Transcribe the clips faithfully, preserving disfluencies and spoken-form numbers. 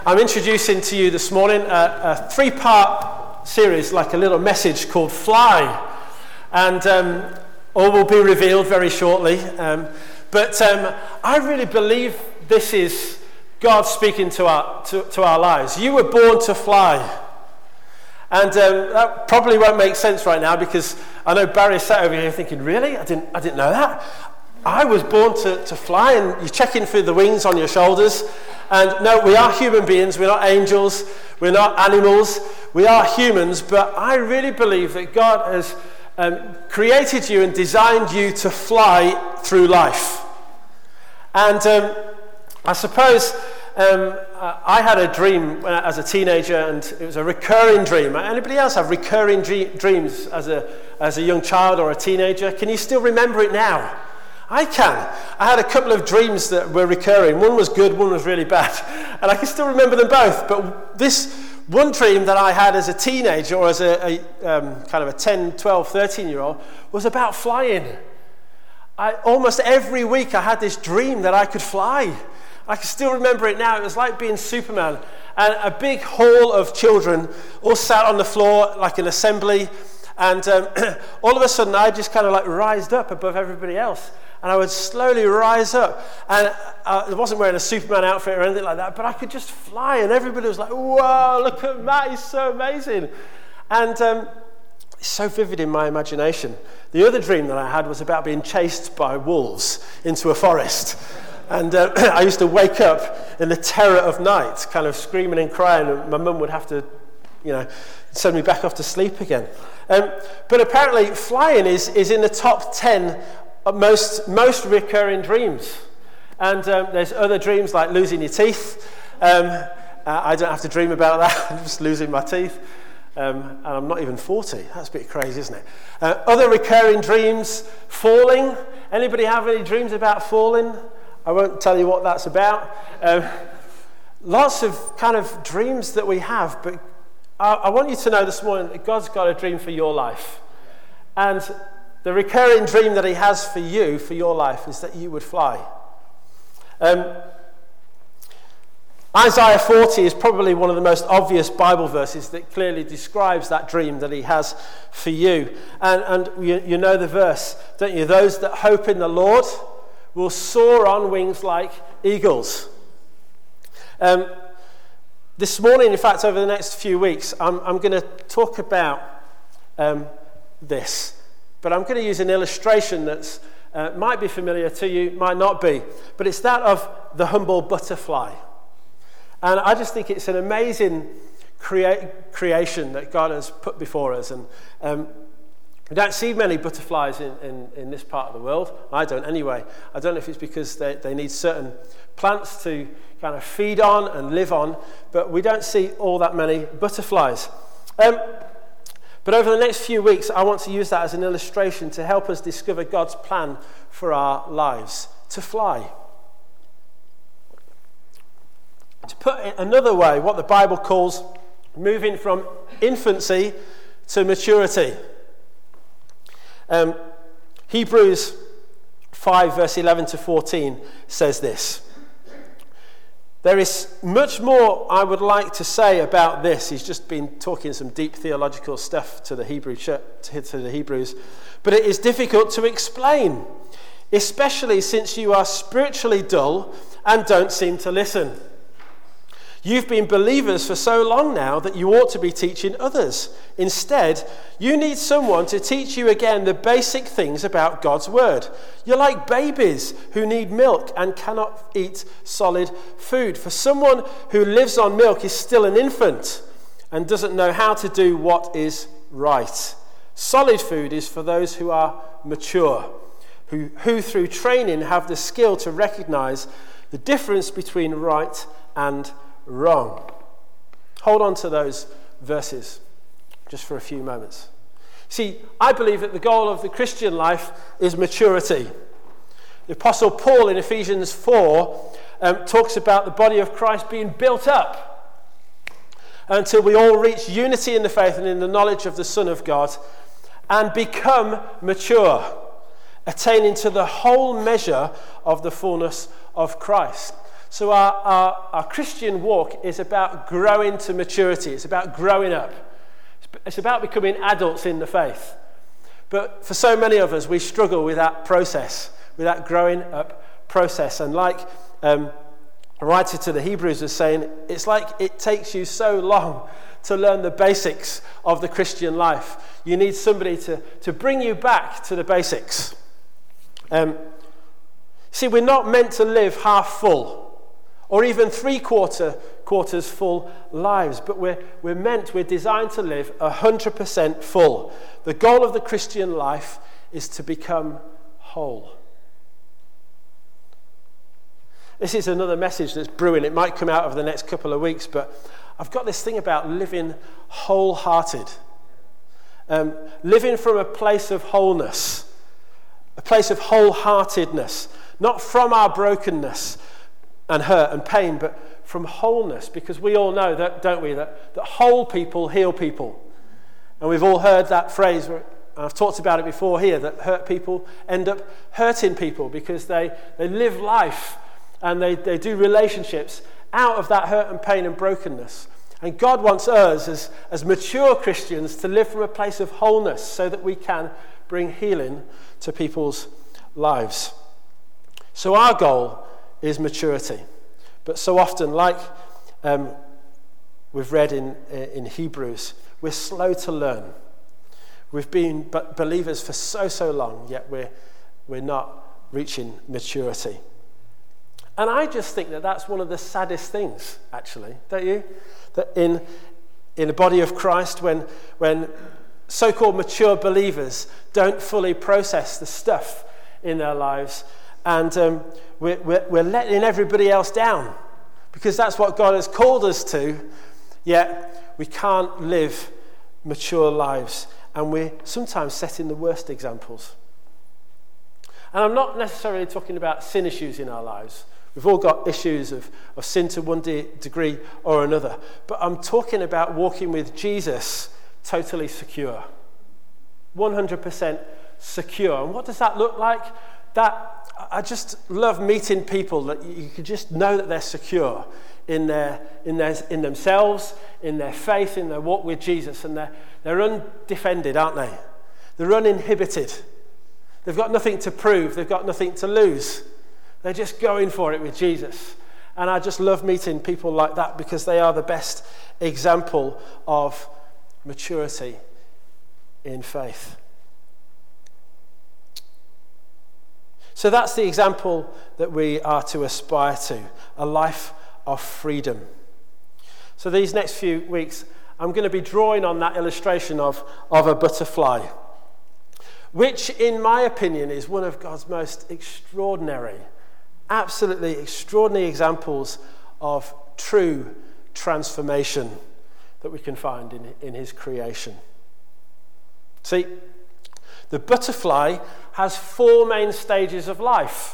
I'm introducing to you this morning a, a three-part series, like a little message called Fly, and um, all will be revealed very shortly. Um, but um, I really believe this is God speaking to our to, to our lives. You were born to fly, and um, that probably won't make sense right now because I know Barry sat over here thinking, "Really? I didn't I didn't know that." I was born to, to fly, and you're checking through the wings on your shoulders. And no, we are human beings. We're not angels. We're not animals. We are humans. But I really believe that God has um, created you and designed you to fly through life. And um, I suppose um, I had a dream when I, as a teenager, and it was a recurring dream. Anybody else have recurring dream, dreams as a as a young child or a teenager? Can you still remember it now? I can. I had a couple of dreams that were recurring. One was good, one was really bad. And I can still remember them both. But this one dream that I had as a teenager or as a, a um, kind of a ten, twelve, thirteen-year-old was about flying. I, almost every week I had this dream that I could fly. I can still remember it now. It was like being Superman. And a big hall of children all sat on the floor like an assembly. And um, all of a sudden I just kind of like rised up above everybody else. And I would slowly rise up. And uh, I wasn't wearing a Superman outfit or anything like that, but I could just fly. And everybody was like, "Whoa, look at Matt, he's so amazing." And um, it's so vivid in my imagination. The other dream that I had was about being chased by wolves into a forest. And uh, I used to wake up in the terror of night, kind of screaming and crying. And my mum would have to, you know, send me back off to sleep again. Um, but apparently flying is, is in the top ten most most recurring dreams. And um, there's other dreams like losing your teeth. Um, uh, I don't have to dream about that. I'm just losing my teeth. Um, and I'm not even forty. That's a bit crazy, isn't it? Uh, other recurring dreams, falling. Anybody have any dreams about falling? I won't tell you what that's about. Um, lots of kind of dreams that we have, but I, I want you to know this morning that God's got a dream for your life. And the recurring dream that he has for you, for your life, is that you would fly. Um, Isaiah forty is probably one of the most obvious Bible verses that clearly describes that dream that he has for you. And, and you, you know the verse, don't you? Those that hope in the Lord will soar on wings like eagles. Um, this morning, in fact, over the next few weeks, I'm, I'm going to talk about um, this. But I'm going to use an illustration that uh, might be familiar to you, might not be. But it's that of the humble butterfly. And I just think it's an amazing crea- creation that God has put before us. And um, we don't see many butterflies in, in, in this part of the world. I don't anyway. I don't know if it's because they, they need certain plants to kind of feed on and live on. But we don't see all that many butterflies. Um, But over the next few weeks, I want to use that as an illustration to help us discover God's plan for our lives, to fly. To put it another way, what the Bible calls moving from infancy to maturity. Um, Hebrews five, verse eleven to fourteen says this. There is much more I would like to say about this. He's just been talking some deep theological stuff to the Hebrew church, to the Hebrews. But it is difficult to explain, especially since you are spiritually dull and don't seem to listen. You've been believers for so long now that you ought to be teaching others. Instead, you need someone to teach you again the basic things about God's word. You're like babies who need milk and cannot eat solid food. For someone who lives on milk is still an infant and doesn't know how to do what is right. Solid food is for those who are mature, who, who through training have the skill to recognize the difference between right and wrong. Hold on to those verses just for a few moments. See, I believe that the goal of the Christian life is maturity. The Apostle Paul in Ephesians four um, talks about the body of Christ being built up until we all reach unity in the faith and in the knowledge of the Son of God and become mature, attaining to the whole measure of the fullness of Christ. So our, our, our Christian walk is about growing to maturity. It's about growing up. It's about becoming adults in the faith. But for so many of us, we struggle with that process, with that growing up process. And like um, a writer to the Hebrews is saying, it's like it takes you so long to learn the basics of the Christian life. You need somebody to, to bring you back to the basics. Um, see, we're not meant to live half full or even three quarter quarters full lives, but we're, we're meant, we're designed to live one hundred percent full. The goal of the Christian life is to become whole. This is another message that's brewing. It might come out over the next couple of weeks, but I've got this thing about living wholehearted. Um, living from a place of wholeness, a place of wholeheartedness, not from our brokenness and hurt and pain, but from wholeness, because we all know that, don't we, that, that whole people heal people. And we've all heard that phrase, where, and I've talked about it before here, that hurt people end up hurting people because they, they live life and they, they do relationships out of that hurt and pain and brokenness. And God wants us as, as mature Christians to live from a place of wholeness so that we can bring healing to people's lives. So our goal is maturity. But so often, like um, we've read in, in Hebrews, we're slow to learn. We've been believers for so, so long, yet we're, we're not reaching maturity. And I just think that that's one of the saddest things, actually, don't you? That in in the body of Christ, when when so-called mature believers don't fully process the stuff in their lives, and um, we're, we're, we're letting everybody else down, because that's what God has called us to, yet we can't live mature lives, and we're sometimes setting the worst examples. And I'm not necessarily talking about sin issues in our lives. We've all got issues of, of sin to one de- degree or another. But I'm talking about walking with Jesus totally secure. one hundred percent secure. And what does that look like? That I just love meeting people that you can just know that they're secure in their in their in themselves, in their faith, in their walk with Jesus. And they're, they're undefended, aren't they? They're uninhibited. They've got nothing to prove. They've got nothing to lose. They're just going for it with Jesus. And I just love meeting people like that because they are the best example of maturity in faith. So that's the example that we are to aspire to, a life of freedom. So these next few weeks, I'm going to be drawing on that illustration of, of a butterfly, which in my opinion is one of God's most extraordinary absolutely extraordinary examples of true transformation that we can find in, in his creation. See, the butterfly has four main stages of life.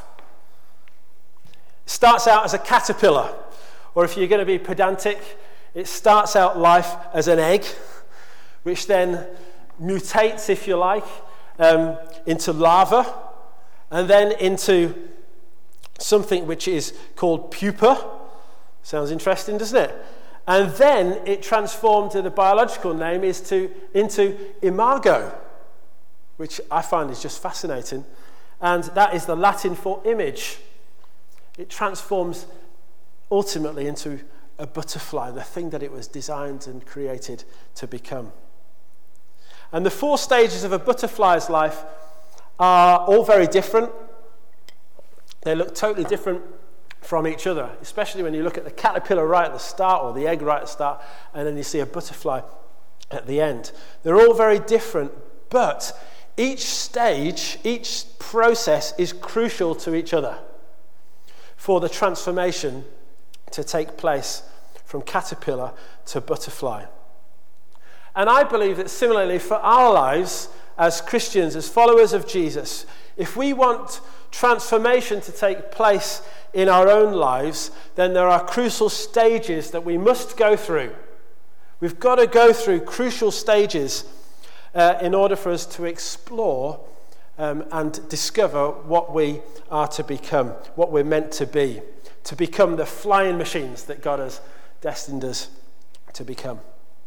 It starts out as a caterpillar, or if you're going to be pedantic, it starts out life as an egg, which then mutates, if you like, um, into larva, and then into something which is called pupa. Sounds interesting, doesn't it? And then it transformed to the biological name is to into imago, which I find is just fascinating. And that is the Latin for image. It transforms ultimately into a butterfly, the thing that it was designed and created to become. And the four stages of a butterfly's life are all very different. They look totally different from each other, especially when you look at the caterpillar right at the start or the egg right at the start, and then you see a butterfly at the end. They're all very different, but each stage, each process is crucial to each other for the transformation to take place from caterpillar to butterfly. And I believe that similarly for our lives as Christians, as followers of Jesus, if we want transformation to take place in our own lives, then there are crucial stages that we must go through. We've got to go through crucial stages uh, in order for us to explore um, and discover what we are to become, what we're meant to be, to become the flying machines that God has destined us to become.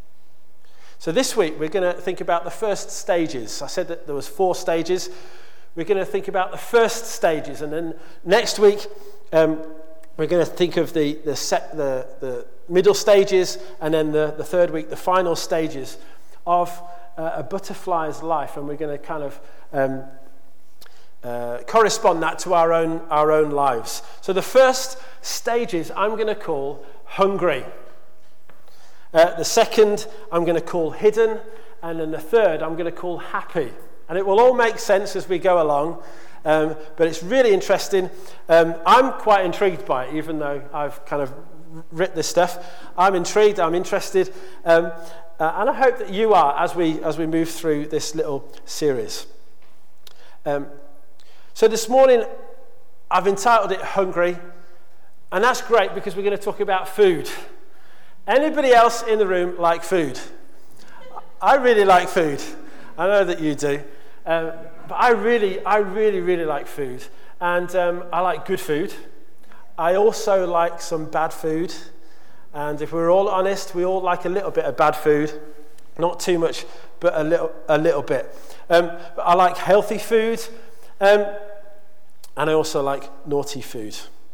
So this week we're going to think about the first stages. I said that there was four stages. We're going to think about the first stages, and then next week um, we're going to think of the the, set, the the middle stages, and then the, the third week the final stages of uh, a butterfly's life, and we're going to kind of um, uh, correspond that to our own our own lives. So the first stages I'm going to call hungry. Uh, the second I'm going to call hidden, and then the third I'm going to call happy. And it will all make sense as we go along, um, but it's really interesting. Um, I'm quite intrigued by it, even though I've kind of written this stuff. I'm intrigued, I'm interested, um, uh, and I hope that you are as we as we move through this little series. Um, so this morning, I've entitled it Hungry, and that's great because we're going to talk about food. Anybody else in the room like food? I really like food. I know that you do. Um, but I really, I really, really like food. And um, I like good food. I also like some bad food. And if we're all honest, we all like a little bit of bad food. Not too much, but a little a little bit. Um, but I like healthy food. Um, and I also like naughty food.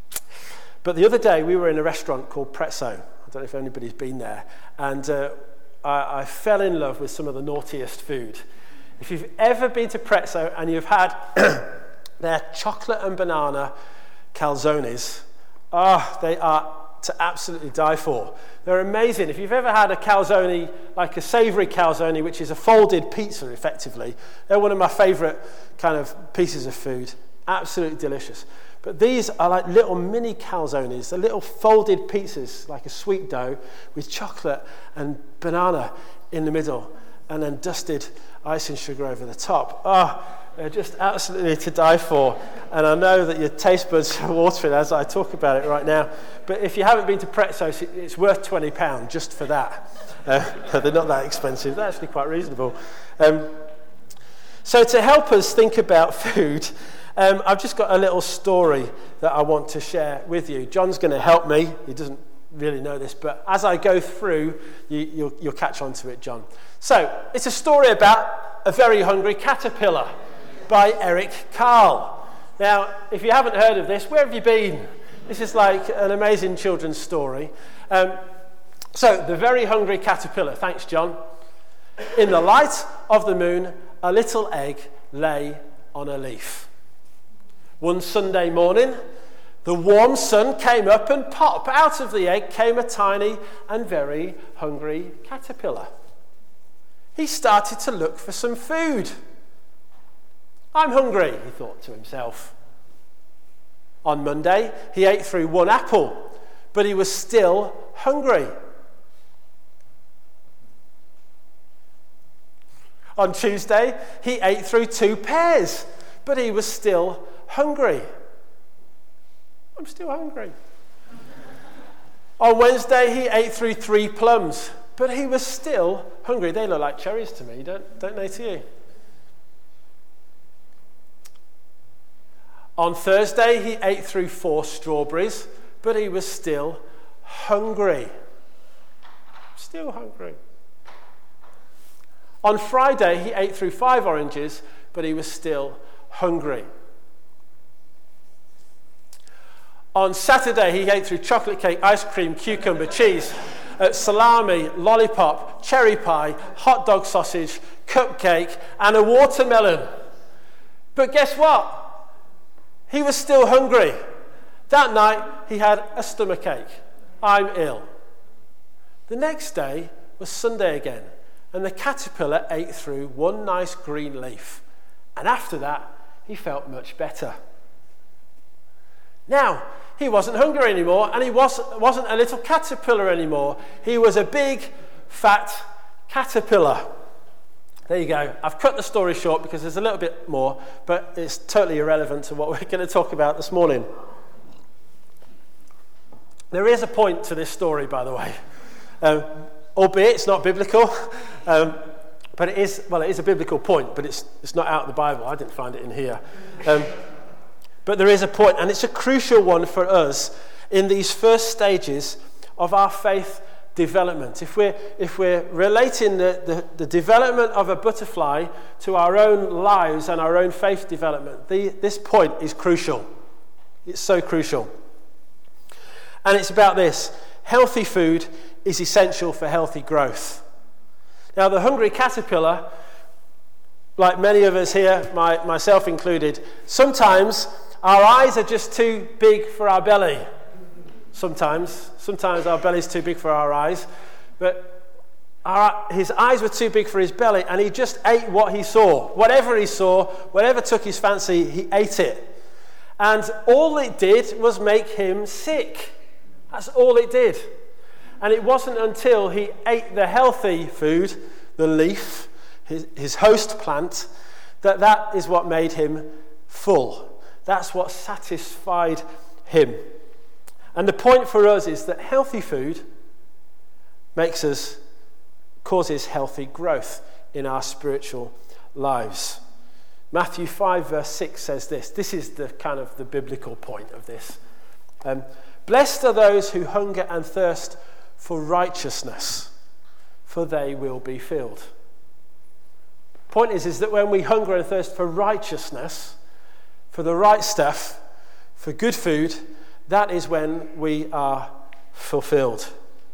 But the other day, we were in a restaurant called Prezzo. I don't know if anybody's been there. And uh, I, I fell in love with some of the naughtiest food. If you've ever been to Prezzo and you've had their chocolate and banana calzones, oh, they are to absolutely die for. They're amazing. If you've ever had a calzone, like a savoury calzone, which is a folded pizza, effectively, they're one of my favourite kind of pieces of food. Absolutely delicious. But these are like little mini calzones, the little folded pizzas, like a sweet dough with chocolate and banana in the middle, and then dusted icing sugar over the top. Oh, they're just absolutely to die for. And I know that your taste buds are watering as I talk about it right now. But if you haven't been to Prezzo, it's worth twenty pounds just for that. Uh, they're not that expensive. They're actually quite reasonable. Um, so to help us think about food, um, I've just got a little story that I want to share with you. John's going to help me. He doesn't really know this, but as I go through, you, you'll, you'll catch on to it, John. So, it's a story about A Very Hungry Caterpillar by Eric Carle. Now, if you haven't heard of this, where have you been? This is like an amazing children's story. Um, so, The Very Hungry Caterpillar. Thanks, John. In the light of the moon, a little egg lay on a leaf. One Sunday morning, the warm sun came up, and pop, out of the egg came a tiny and very hungry caterpillar. He started to look for some food. I'm hungry, he thought to himself. On Monday, he ate through one apple, but he was still hungry. On Tuesday, he ate through two pears, but he was still hungry. I'm still hungry. On Wednesday, he ate through three plums, but he was still hungry. They look like cherries to me, don't, don't they to you? On Thursday, he ate through four strawberries, but he was still hungry. Still hungry. On Friday, he ate through five oranges, but he was still hungry. On Saturday, he ate through chocolate cake, ice cream, cucumber, cheese, uh, salami, lollipop, cherry pie, hot dog sausage, cupcake, and a watermelon. But guess what? He was still hungry. That night, he had a stomachache. I'm ill. The next day was Sunday again, and the caterpillar ate through one nice green leaf. And after that, he felt much better. Now, he wasn't hungry anymore, and he was, wasn't a little caterpillar anymore. He was a big, fat caterpillar. There you go. I've cut the story short because there's a little bit more, but it's totally irrelevant to what we're going to talk about this morning. There is a point to this story, by the way, um, albeit it's not biblical, um, but it is, well, it is a biblical point, but it's, it's not out of the Bible. I didn't find it in here. Um, But there is a point, and it's a crucial one for us in these first stages of our faith development. If we're, if we're relating the, the, the development of a butterfly to our own lives and our own faith development, the, this point is crucial. It's so crucial. And it's about this. Healthy food is essential for healthy growth. Now, the hungry caterpillar, like many of us here, my, myself included, sometimes our eyes are just too big for our belly. Sometimes. Sometimes our belly's too big for our eyes. But our, his eyes were too big for his belly, and he just ate what he saw. Whatever he saw, whatever took his fancy, he ate it. And all it did was make him sick. That's all it did. And it wasn't until he ate the healthy food, the leaf, his, his host plant, that that is what made him full. That's what satisfied him. And the point for us is that healthy food makes us, causes healthy growth in our spiritual lives. Matthew five verse six says this. This is the kind of the biblical point of this. Um, Blessed are those who hunger and thirst for righteousness, for they will be filled. Point is, is that when we hunger and thirst for righteousness, for the right stuff, for good food, that is when we are fulfilled.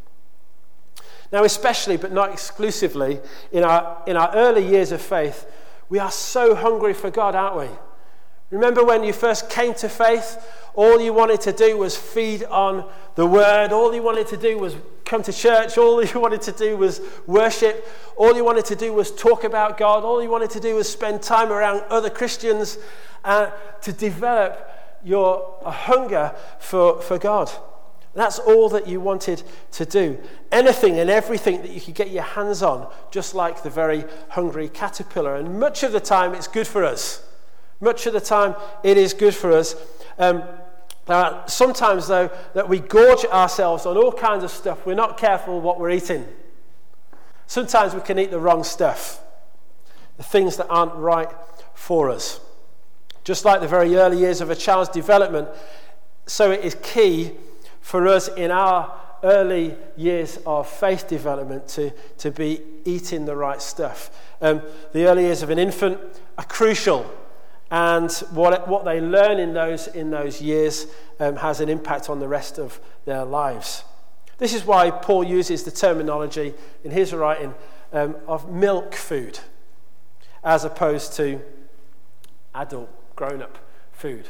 Now, especially, but not exclusively, in our, in our early years of faith, we are so hungry for God, aren't we? Remember when you first came to faith, all you wanted to do was feed on the word. All you wanted to do was come to church. All you wanted to do was worship. All you wanted to do was talk about God. All you wanted to do was spend time around other Christians uh, to develop your hunger for, for God. That's all that you wanted to do. Anything and everything that you could get your hands on, just like the very hungry caterpillar. And much of the time it's good for us. Much of the time it is good for us. Um, uh, sometimes, though, that we gorge ourselves on all kinds of stuff. We're not careful what we're eating. Sometimes we can eat the wrong stuff. The things that aren't right for us. Just like the very early years of a child's development, so it is key for us in our early years of faith development to, to be eating the right stuff. Um, the early years of an infant are crucial. And what what they learn in those in those years um, has an impact on the rest of their lives. This is why Paul uses the terminology in his writing um, of milk food, as opposed to adult, grown-up food.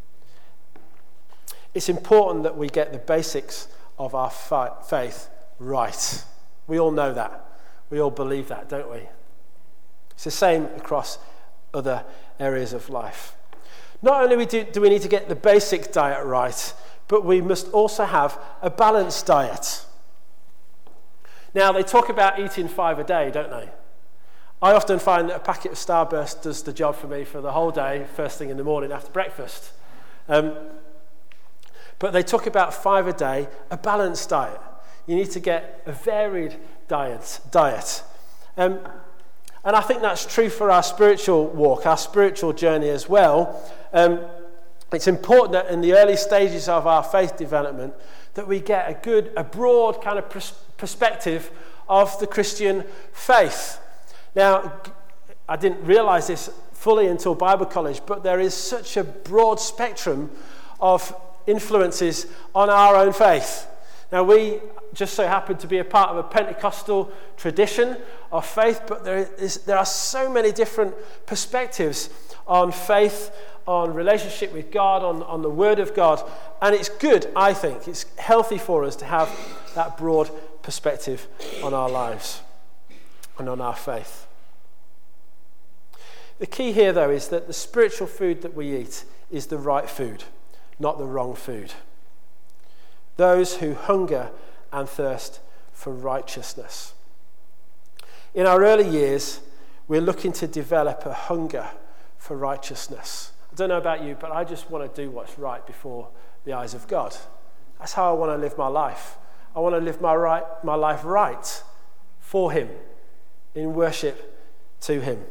It's important that we get the basics of our fi- faith right. We all know that. We all believe that, don't we? It's the same across other areas of life. Not only do, do we need to get the basic diet right, but we must also have a balanced diet. Now, they talk about eating five a day, don't they? I often find that a packet of Starburst does the job for me for the whole day, first thing in the morning after breakfast. Um, but they talk about five a day, a balanced diet. You need to get a varied diet. diet. Um, And I think that's true for our spiritual walk, our spiritual journey as well. Um, it's important that in the early stages of our faith development that we get a good, a broad kind of pers- perspective of the Christian faith. Now, I didn't realize this fully until Bible college, but there is such a broad spectrum of influences on our own faith. Now, we just so happen to be a part of a Pentecostal tradition of faith, but there is there are so many different perspectives on faith, on relationship with God, on, on the Word of God, and it's good, I think, it's healthy for us to have that broad perspective on our lives and on our faith. The key here, though, is that the spiritual food that we eat is the right food, not the wrong food. Those who hunger and thirst for righteousness. In our early years, we're looking to develop a hunger for righteousness. I don't know about you, but I just want to do what's right before the eyes of God. That's how I want to live my life. I want to live my right, my life right for Him, in worship to Him.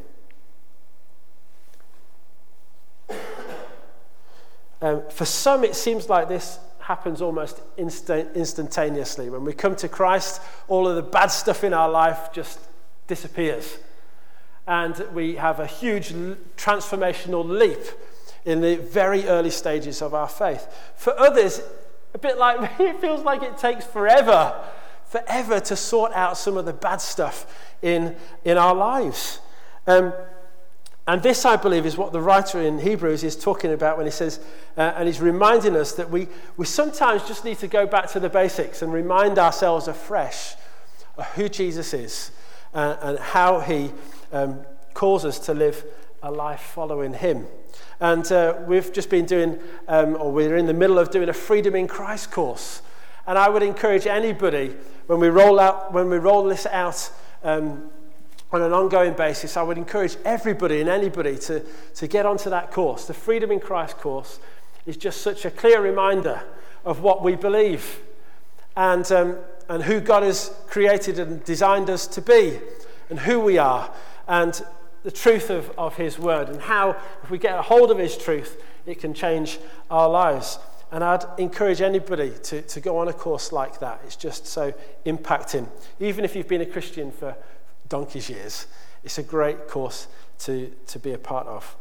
Um, for some, it seems like this happens almost instant, instantaneously. When we come to Christ, all of the bad stuff in our life just disappears. And we have a huge transformational leap in the very early stages of our faith. For others, a bit like me, it feels like it takes forever, forever to sort out some of the bad stuff in, in our lives. Um, and this, I believe, is what the writer in Hebrews is talking about when he says, uh, and he's reminding us that we, we sometimes just need to go back to the basics and remind ourselves afresh of who Jesus is uh, and how he um, calls us to live a life following him. And uh, we've just been doing, um, or we're in the middle of doing a Freedom in Christ course. And I would encourage anybody, when we roll out, when we roll this out um, on an ongoing basis, I would encourage everybody and anybody to, to get onto that course. The Freedom in Christ course is just such a clear reminder of what we believe and, um, and who God has created and designed us to be and who we are and the truth of, of his word and how, if we get a hold of his truth, it can change our lives. And I'd encourage anybody to, to go on a course like that. It's just so impacting. Even if you've been a Christian for donkey's years, it's a great course to, to be a part of.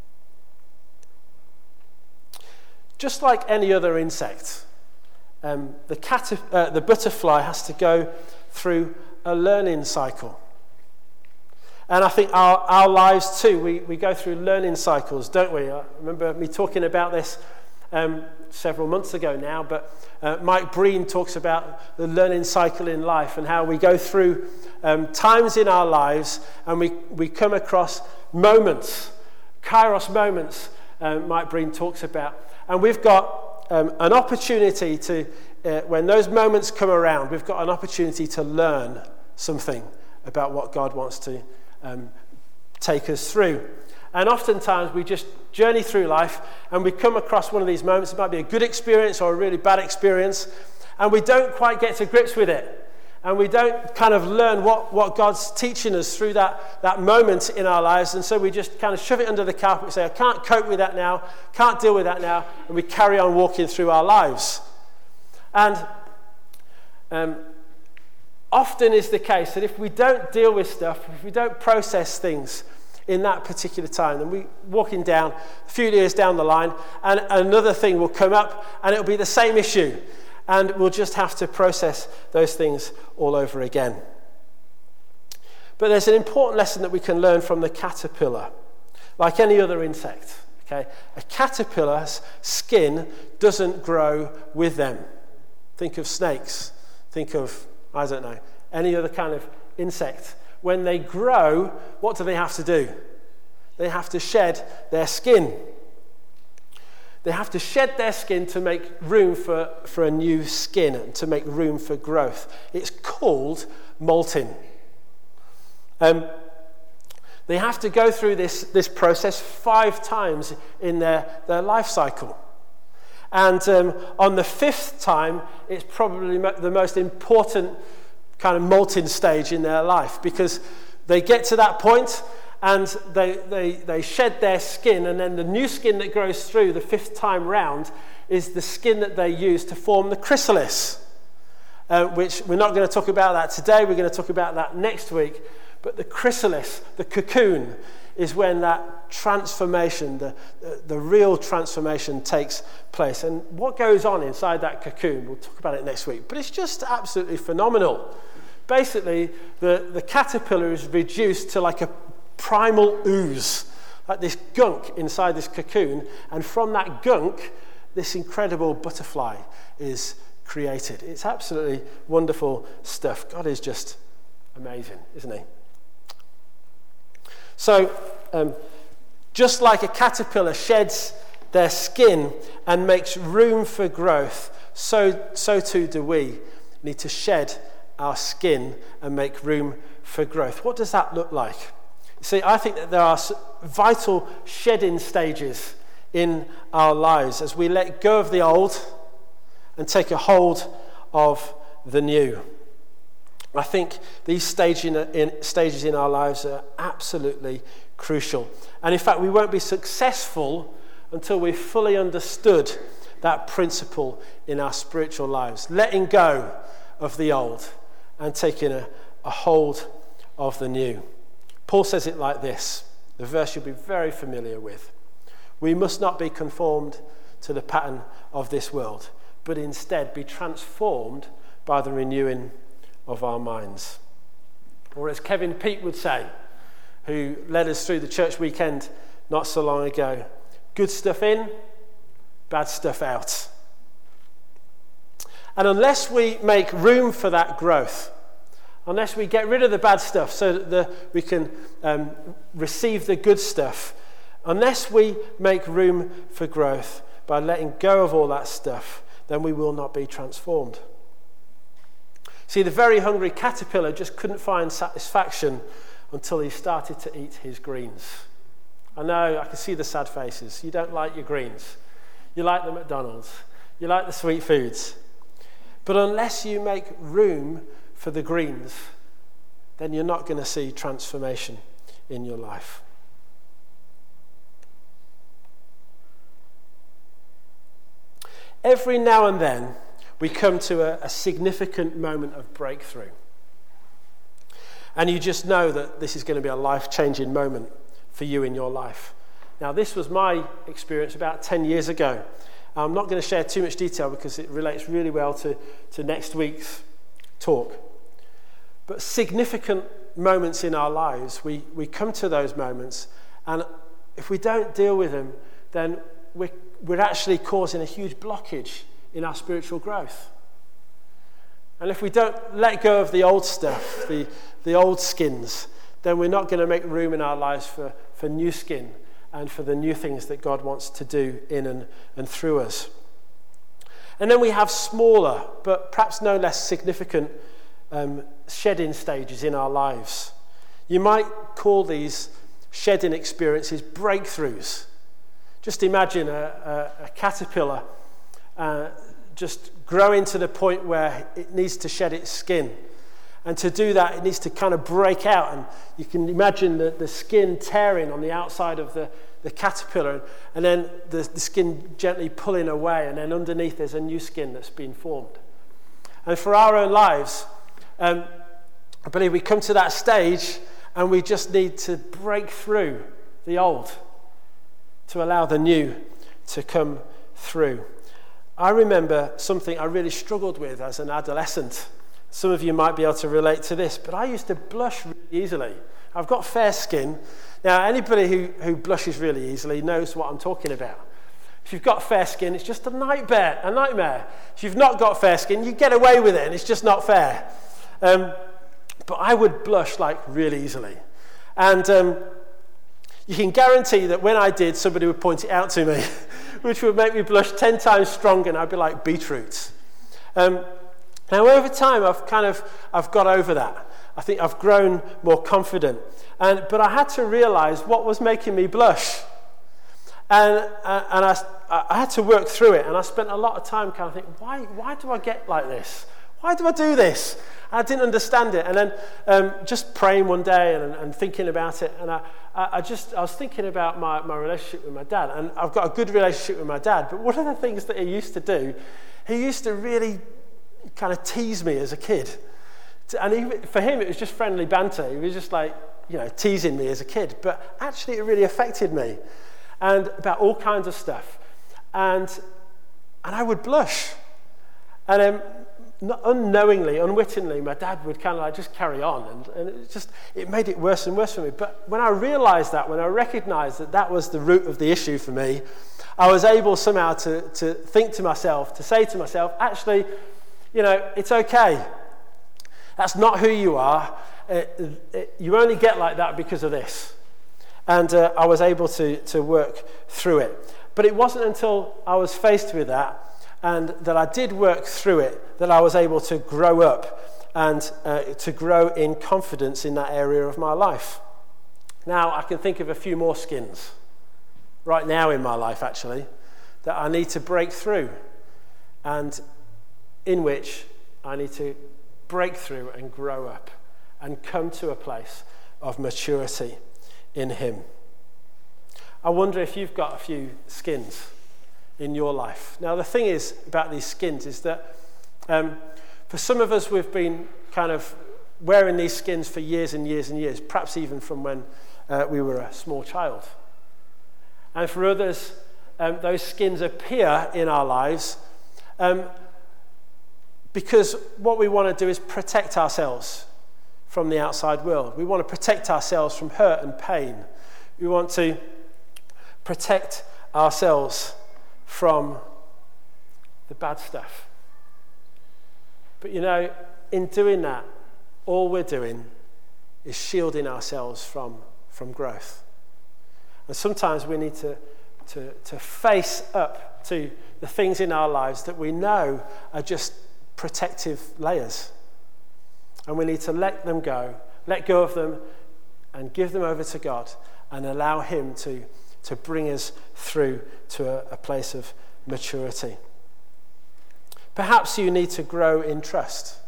Just like any other insect, um, the, cat, uh, the butterfly has to go through a learning cycle. And I think our, our lives too, we, we go through learning cycles, don't we? I remember me talking about this um, several months ago now, but uh, Mike Breen talks about the learning cycle in life and how we go through um, times in our lives and we, we come across moments, kairos moments, um, Mike Breen talks about. And we've got um, an opportunity to, uh, when those moments come around, we've got an opportunity to learn something about what God wants to Um, take us through. And oftentimes we just journey through life and we come across one of these moments. It might be a good experience or a really bad experience, and we don't quite get to grips with it. And we don't kind of learn what, what God's teaching us through that, that moment in our lives. And so we just kind of shove it under the carpet and say, I can't cope with that now, can't deal with that now. And we carry on walking through our lives. And um, often is the case that if we don't deal with stuff, if we don't process things in that particular time, then we walking down a few years down the line and another thing will come up and it'll be the same issue and we'll just have to process those things all over again. But there's an important lesson that we can learn from the caterpillar, like any other insect. Okay, a caterpillar's skin doesn't grow with them. Think of snakes, think of I don't know, any other kind of insect. When they grow, what do they have to do? They have to shed their skin. They have to shed their skin to make room for, for a new skin and to make room for growth. It's called molting. Um, they have to go through this, this process five times in their, their life cycle. And um, on the fifth time, it's probably mo- the most important kind of molting stage in their life because they get to that point and they, they, they shed their skin, and then the new skin that grows through the fifth time round is the skin that they use to form the chrysalis, uh, which we're not going to talk about that today. We're going to talk about that next week. But the chrysalis, the cocoon, is when that transformation, the, the, the real transformation takes place. And what goes on inside that cocoon, we'll talk about it next week, but it's just absolutely phenomenal. Basically, the, the caterpillar is reduced to like a primal ooze, like this gunk inside this cocoon, and from that gunk, this incredible butterfly is created. It's absolutely wonderful stuff. God is just amazing, isn't he? So, um, just like a caterpillar sheds their skin and makes room for growth, so, so too do we need to shed our skin and make room for growth. What does that look like? See, I think that there are vital shedding stages in our lives as we let go of the old and take a hold of the new. I think these stage in, in, stages in our lives are absolutely crucial. And in fact, we won't be successful until we've fully understood that principle in our spiritual lives, letting go of the old and taking a, a hold of the new. Paul says it like this, the verse you'll be very familiar with. We must not be conformed to the pattern of this world, but instead be transformed by the renewing of our minds. Or as Kevin Peake would say, who led us through the church weekend not so long ago, good stuff in, bad stuff out. And unless we make room for that growth, unless we get rid of the bad stuff so that the, we can um, receive the good stuff, unless we make room for growth by letting go of all that stuff, then we will not be transformed. See, the very hungry caterpillar just couldn't find satisfaction until he started to eat his greens. I know, I can see the sad faces. You don't like your greens. You like the McDonald's. You like the sweet foods. But unless you make room for the greens, then you're not going to see transformation in your life. Every now and then, we come to a, a significant moment of breakthrough. And you just know that this is going to be a life-changing moment for you in your life. Now, this was my experience about ten years ago. I'm not going to share too much detail because it relates really well to, to next week's talk. But significant moments in our lives, we, we come to those moments, and if we don't deal with them, then we're, we're actually causing a huge blockage in our spiritual growth. And if we don't let go of the old stuff, the, the old skins, then we're not going to make room in our lives for, for new skin and for the new things that God wants to do in and, and through us. And then we have smaller, but perhaps no less significant um, shedding stages in our lives. You might call these shedding experiences breakthroughs. Just imagine a, a, a caterpillar uh, just growing to the point where it needs to shed its skin. And to do that, it needs to kind of break out. And you can imagine the, the skin tearing on the outside of the, the caterpillar, and then the, the skin gently pulling away, and then underneath there's a new skin that's been formed. And for our own lives, um, I believe we come to that stage and we just need to break through the old to allow the new to come through. I remember something I really struggled with as an adolescent. Some of you might be able to relate to this, but I used to blush really easily. I've got fair skin. Now, anybody who, who blushes really easily knows what I'm talking about. If you've got fair skin, it's just a nightmare, a nightmare. If you've not got fair skin, you get away with it, and it's just not fair. Um, but I would blush like really easily. And um, you can guarantee that when I did, somebody would point it out to me, which would make me blush ten times stronger, and I'd be like beetroots. Um, now, over time, I've kind of I've got over that. I think I've grown more confident, and but I had to realize what was making me blush, and uh, and I I had to work through it, and I spent a lot of time kind of thinking, why why do I get like this? Why do I do this? And I didn't understand it, and then um, just praying one day and, and thinking about it, and I, I just I was thinking about my, my relationship with my dad, and I've got a good relationship with my dad. But one of the things that he used to do, he used to really kind of tease me as a kid, and he, for him it was just friendly banter. He was just like, you know, teasing me as a kid, but actually it really affected me, and about all kinds of stuff, and and I would blush, and um, not unknowingly, unwittingly, my dad would kind of like just carry on, and, and it just it made it worse and worse for me. But when I realized that, when I recognized that that was the root of the issue for me, I was able somehow to to think to myself, to say to myself, actually, you know, it's okay. That's not who you are. It, it, you only get like that because of this. And uh, I was able to to work through it. But it wasn't until I was faced with that, and that I did work through it, that I was able to grow up and uh, to grow in confidence in that area of my life. Now, I can think of a few more skins right now in my life, actually, that I need to break through, and in which I need to break through and grow up and come to a place of maturity in Him. I wonder if you've got a few skins in your life. Now, the thing is about these skins is that um, for some of us, we've been kind of wearing these skins for years and years and years, perhaps even from when uh, we were a small child. And for others, um, those skins appear in our lives um, because what we want to do is protect ourselves from the outside world. We want to protect ourselves from hurt and pain. We want to protect ourselves from the bad stuff. But you know, in doing that, all we're doing is shielding ourselves from, from growth. And sometimes we need to, to, to face up to the things in our lives that we know are just protective layers. And we need to let them go, let go of them, and give them over to God and allow him to, to bring us through to a, a place of maturity. Perhaps you need to grow in trust.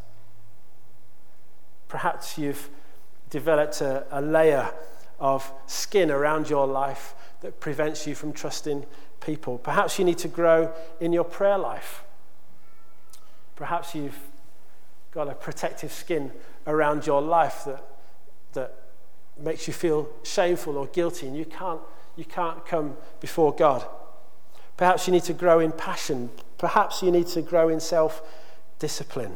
Perhaps you've developed a, a layer of skin around your life that prevents you from trusting people. Perhaps you need to grow in your prayer life. Perhaps you've got a protective skin around your life that that makes you feel shameful or guilty, and you can't you can't come before God. Perhaps you need to grow in passion. Perhaps you need to grow in self-discipline.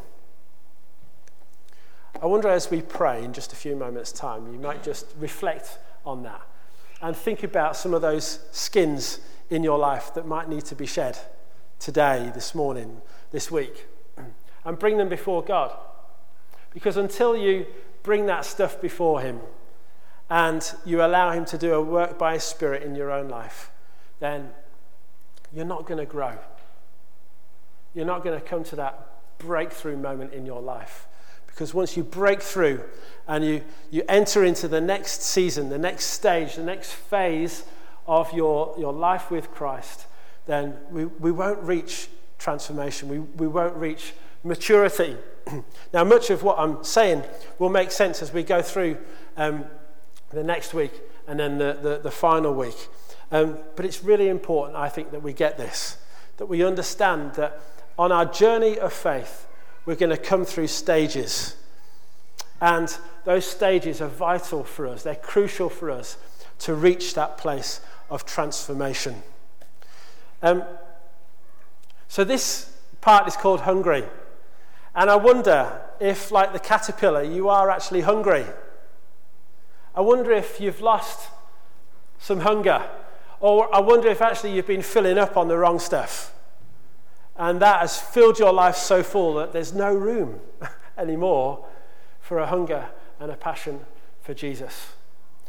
I wonder, as we pray in just a few moments' time, you might just reflect on that and think about some of those skins in your life that might need to be shed today, this morning, this week, and bring them before God. Because until you bring that stuff before him and you allow him to do a work by his Spirit in your own life, then you're not going to grow. You're not going to come to that breakthrough moment in your life. Because once you break through and you, you enter into the next season, the next stage, the next phase of your, your life with Christ, then we, we won't reach transformation. We, we won't reach maturity. Now, much of what I'm saying will make sense as we go through um, the next week and then the, the, the final week. Um, but it's really important, I think, that we get this, that we understand that on our journey of faith, we're going to come through stages. And those stages are vital for us. They're crucial for us to reach that place of transformation. Um, so this part is called hungry. And I wonder if, like the caterpillar, you are actually hungry. I wonder if you've lost some hunger. Or I wonder if actually you've been filling up on the wrong stuff. And that has filled your life so full that there's no room anymore for a hunger and a passion for Jesus.